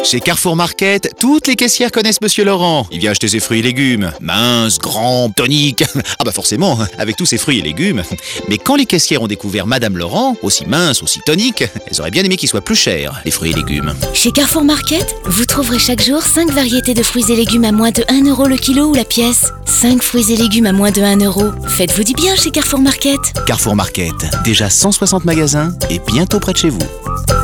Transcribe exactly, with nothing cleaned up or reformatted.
Chez Carrefour Market, toutes les caissières connaissent Monsieur Laurent. Il vient acheter ses fruits et légumes. Mince, grand, tonique. Ah bah forcément, avec tous ses fruits et légumes. Mais quand les caissières ont découvert Madame Laurent, aussi mince, aussi tonique, elles auraient bien aimé qu'ils soient plus chers, les fruits et légumes. Chez Carrefour Market, vous trouverez chaque jour cinq variétés de fruits et légumes à moins de un euro le kilo ou la pièce. cinq fruits et légumes à moins de un euro. Faites-vous du bien chez Carrefour Market. Carrefour Market, déjà cent soixante magasins et bientôt près de chez vous.